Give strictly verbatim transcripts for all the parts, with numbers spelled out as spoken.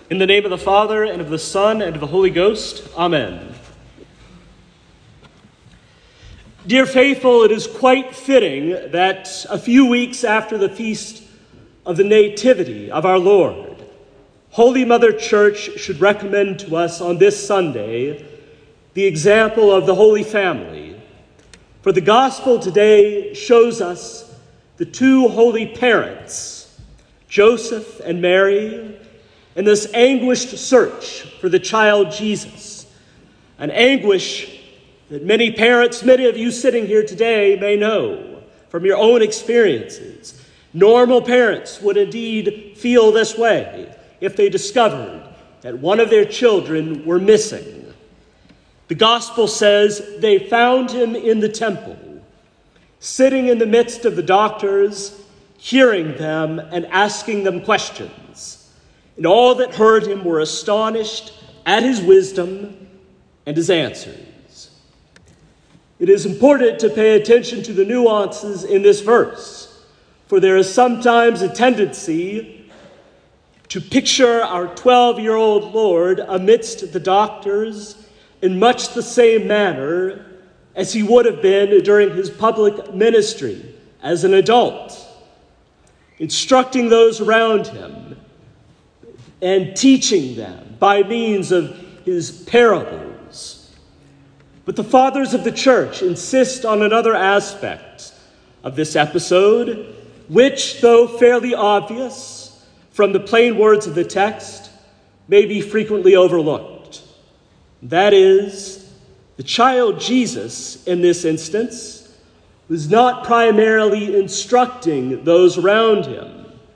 In the name of the Father, and of the Son, and of the Holy Ghost. Amen. Dear faithful, it is quite fitting that a few weeks after the feast of the Nativity of our Lord, Holy Mother Church should recommend to us on this Sunday the example of the Holy Family. For the Gospel today shows us the two holy parents, Joseph and Mary, in this anguished search for the child Jesus, an anguish that many parents, many of you sitting here today, may know from your own experiences. Normal parents would indeed feel this way if they discovered that one of their children were missing. The Gospel says they found him in the temple, sitting in the midst of the doctors, hearing them and asking them questions. And all that heard him were astonished at his wisdom and his answers. It is important to pay attention to the nuances in this verse, for there is sometimes a tendency to picture our twelve-year-old Lord amidst the doctors in much the same manner as he would have been during his public ministry as an adult, instructing those around him and teaching them by means of his parables. But the fathers of the church insist on another aspect of this episode, which, though fairly obvious from the plain words of the text, may be frequently overlooked. That is, the child Jesus, in this instance, was not primarily instructing those around him,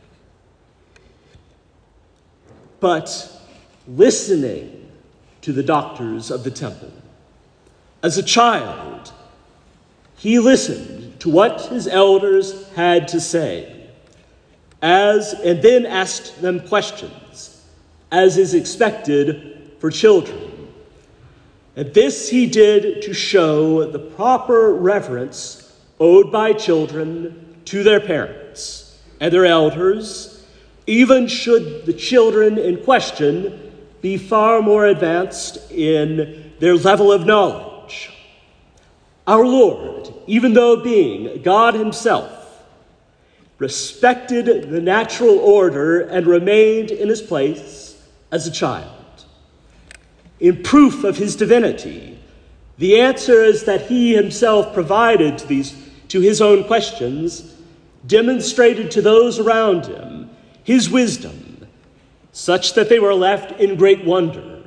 but listening to the doctors of the temple. As a child, he listened to what his elders had to say, as and then asked them questions, as is expected for children. And this he did to show the proper reverence owed by children to their parents and their elders, even should the children in question be far more advanced in their level of knowledge. Our Lord, even though being God himself, respected the natural order and remained in his place as a child. In proof of his divinity, the answer is that he himself provided to these, to his own questions, demonstrated to those around him his wisdom, such that they were left in great wonder.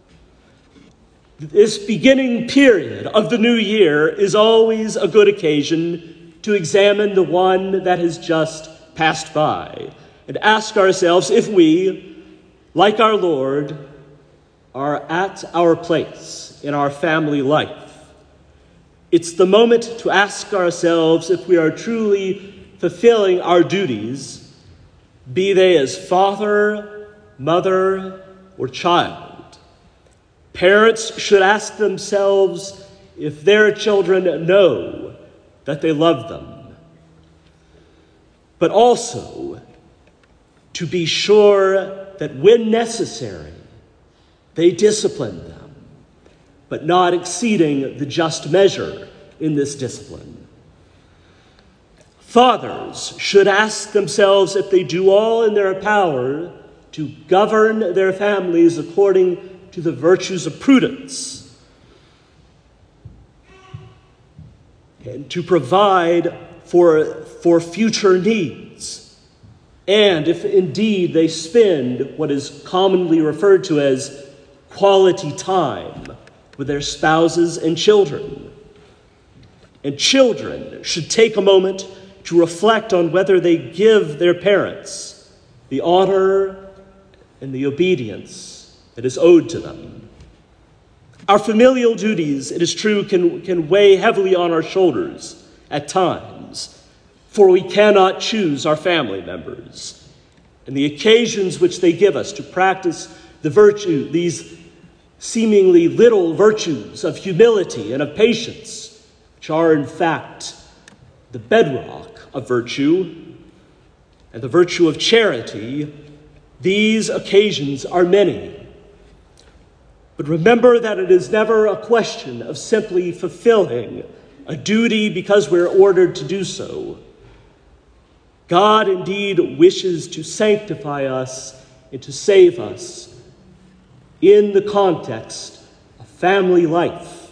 This beginning period of the new year is always a good occasion to examine the one that has just passed by and ask ourselves if we, like our Lord, are at our place in our family life. It's the moment to ask ourselves if we are truly fulfilling our duties, be they as father, mother, or child. Parents should ask themselves if their children know that they love them, but also to be sure that when necessary, they discipline them, but not exceeding the just measure in this discipline. Fathers should ask themselves if they do all in their power to govern their families according to the virtues of prudence and to provide for, for future needs. And if indeed they spend what is commonly referred to as quality time with their spouses and children. And children should take a moment to reflect on whether they give their parents the honor and the obedience that is owed to them. Our familial duties, it is true, can, can weigh heavily on our shoulders at times, for we cannot choose our family members and the occasions which they give us to practice the virtue, these seemingly little virtues of humility and of patience, which are in fact the bedrock of virtue, and the virtue of charity, These occasions are many. But remember that it is never a question of simply fulfilling a duty because we're ordered to do so. God indeed wishes to sanctify us and to save us in the context of family life.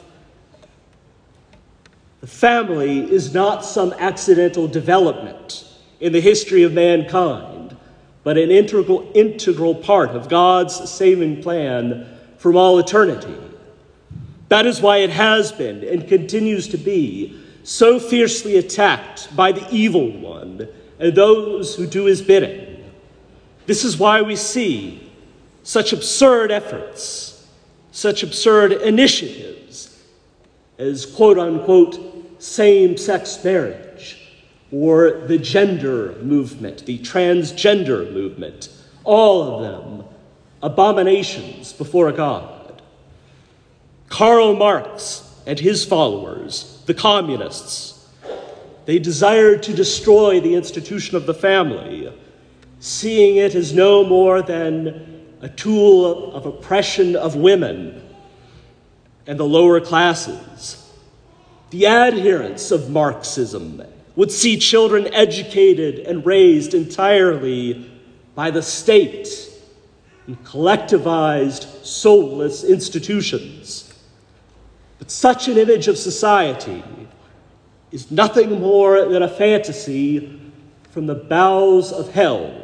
The family is not some accidental development in the history of mankind, but an integral, integral part of God's saving plan from all eternity. That is why it has been and continues to be so fiercely attacked by the evil one and those who do his bidding. This is why we see such absurd efforts, such absurd initiatives as quote-unquote same-sex marriage or the gender movement, the transgender movement, all of them abominations before God. Karl Marx and his followers, the communists, they desired to destroy the institution of the family, seeing it as no more than a tool of oppression of women and the lower classes. The adherents of Marxism would see children educated and raised entirely by the state in collectivized, soulless institutions. But such an image of society is nothing more than a fantasy from the bowels of hell.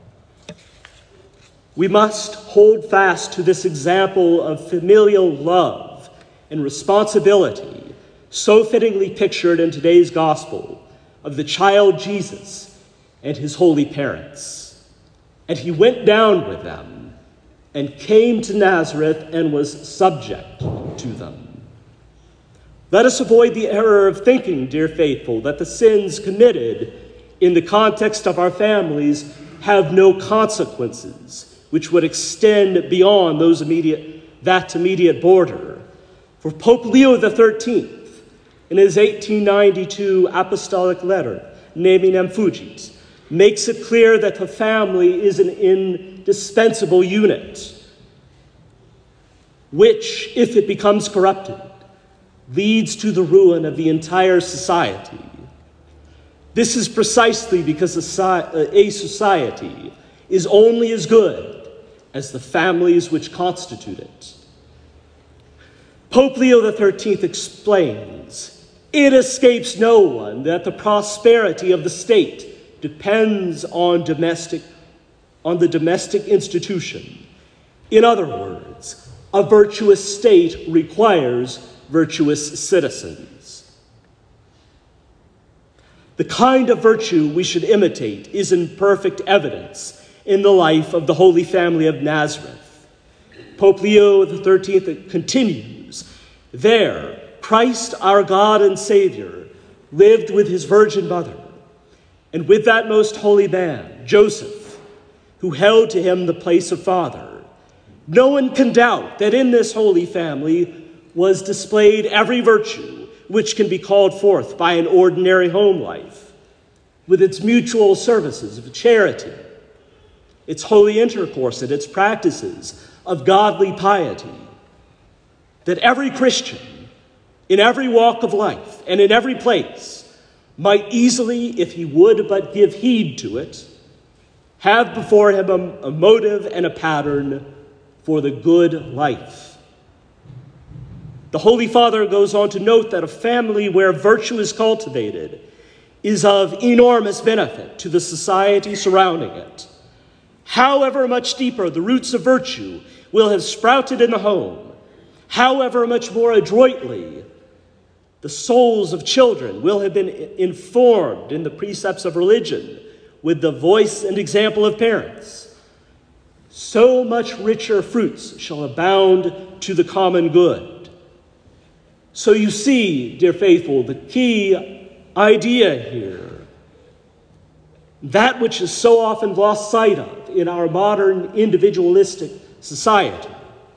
We must hold fast to this example of familial love and responsibility so fittingly pictured in today's gospel of the child Jesus and his holy parents. And he went down with them and came to Nazareth and was subject to them. Let us avoid the error of thinking, dear faithful, that the sins committed in the context of our families have no consequences, which would extend beyond those immediate, that immediate border. For Pope Leo the thirteenth, in his eighteen ninety-two apostolic letter, Neminem Fugit, makes it clear that the family is an indispensable unit, which, if it becomes corrupted, leads to the ruin of the entire society. This is precisely because a society is only as good as the families which constitute it. Pope Leo the thirteenth explains, it escapes no one that the prosperity of the state depends on domestic, on the domestic institution. In other words, a virtuous state requires virtuous citizens. The kind of virtue we should imitate is in perfect evidence in the life of the Holy Family of Nazareth. Pope Leo the thirteenth continues, there, Christ our God and Savior lived with his Virgin Mother, and with that most holy man, Joseph, who held to him the place of father. No one can doubt that in this holy family was displayed every virtue which can be called forth by an ordinary home life, with its mutual services of charity, its holy intercourse, and its practices of godly piety, that every Christian, in every walk of life and in every place, might easily, if he would but give heed to it, have before him a, a motive and a pattern for the good life. The Holy Father goes on to note that a family where virtue is cultivated is of enormous benefit to the society surrounding it. However much deeper the roots of virtue will have sprouted in the home, however much more adroitly the souls of children will have been informed in the precepts of religion with the voice and example of parents, so much richer fruits shall abound to the common good. So you see, dear faithful, the key idea here, that which is so often lost sight of in our modern individualistic society,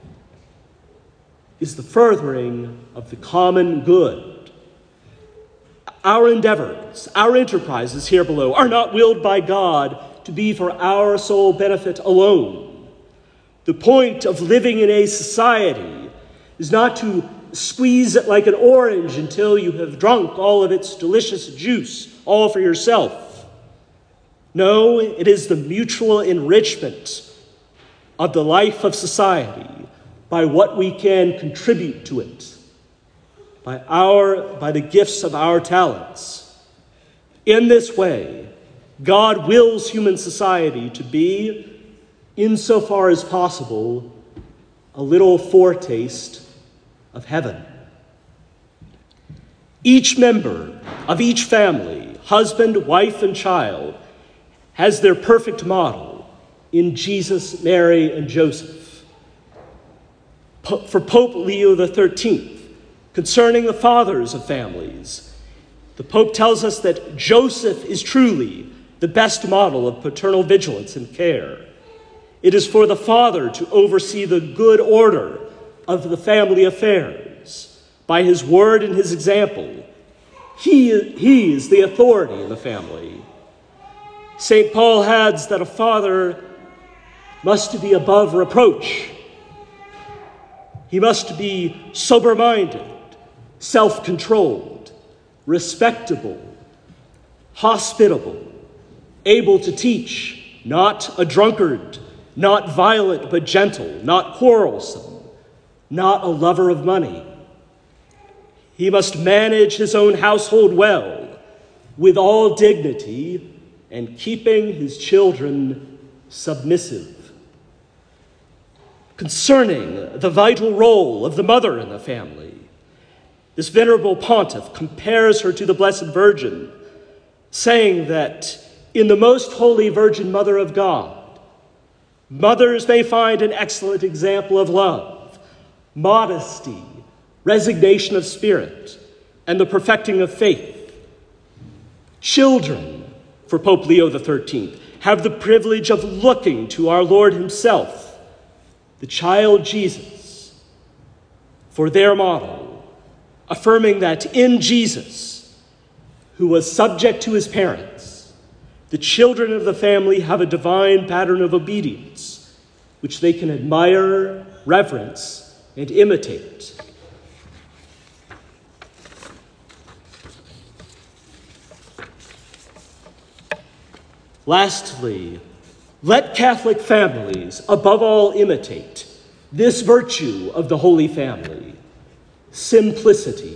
is the furthering of the common good. Our endeavors, our enterprises here below are not willed by God to be for our sole benefit alone. The point of living in a society is not to squeeze it like an orange until you have drunk all of its delicious juice, all for yourself. No, it is the mutual enrichment of the life of society by what we can contribute to it, by our, by the gifts of our talents. In this way, God wills human society to be, insofar as possible, a little foretaste of heaven. Each member of each family, husband, wife, and child, has their perfect model in Jesus, Mary, and Joseph. Po- for Pope Leo the thirteenth, concerning the fathers of families, the Pope tells us that Joseph is truly the best model of paternal vigilance and care. It is for the father to oversee the good order of the family affairs. By his word and his example, he, he is the authority in the family. Saint Paul adds that a father must be above reproach. He must be sober-minded, self-controlled, respectable, hospitable, able to teach, not a drunkard, not violent but gentle, not quarrelsome, not a lover of money. He must manage his own household well, with all dignity, and keeping his children submissive. Concerning the vital role of the mother in the family, this venerable pontiff compares her to the Blessed Virgin, saying that in the most holy Virgin Mother of God, mothers may find an excellent example of love, modesty, resignation of spirit, and the perfecting of faith. Children, for Pope Leo the thirteenth, have the privilege of looking to our Lord himself, the child Jesus, for their model, affirming that in Jesus, who was subject to his parents, the children of the family have a divine pattern of obedience, which they can admire, reverence, and imitate. Lastly, let Catholic families above all imitate this virtue of the Holy Family, simplicity.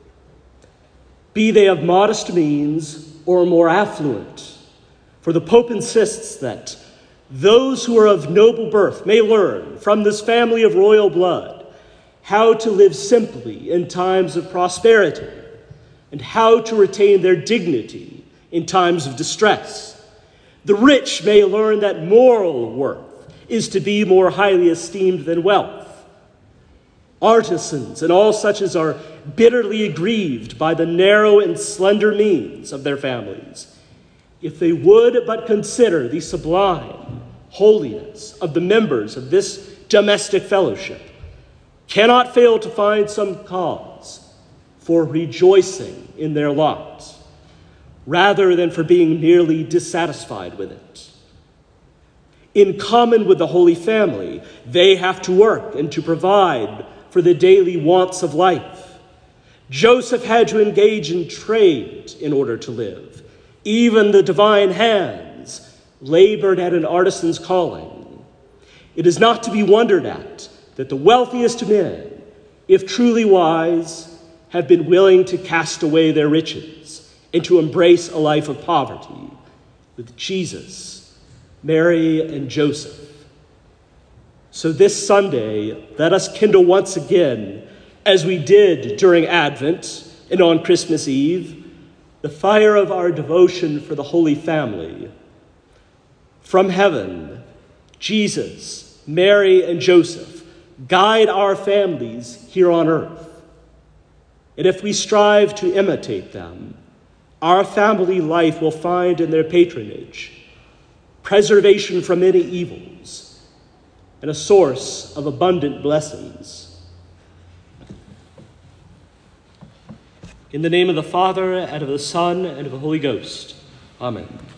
Be they of modest means or more affluent, for the Pope insists that those who are of noble birth may learn from this family of royal blood how to live simply in times of prosperity and how to retain their dignity in times of distress. The rich may learn that moral worth is to be more highly esteemed than wealth. Artisans and all such as are bitterly aggrieved by the narrow and slender means of their families, if they would but consider the sublime holiness of the members of this domestic fellowship, cannot fail to find some cause for rejoicing in their lot, rather than for being merely dissatisfied with it. In common with the Holy Family, they have to work and to provide for the daily wants of life. Joseph had to engage in trade in order to live. Even the divine hands labored at an artisan's calling. It is not to be wondered at that the wealthiest men, if truly wise, have been willing to cast away their riches and to embrace a life of poverty with Jesus, Mary, and Joseph. So this Sunday, let us kindle once again, as we did during Advent and on Christmas Eve, the fire of our devotion for the Holy Family. From heaven, Jesus, Mary, and Joseph guide our families here on earth. And if we strive to imitate them, our family life will find in their patronage preservation from many evils and a source of abundant blessings. In the name of the Father, and of the Son, and of the Holy Ghost. Amen.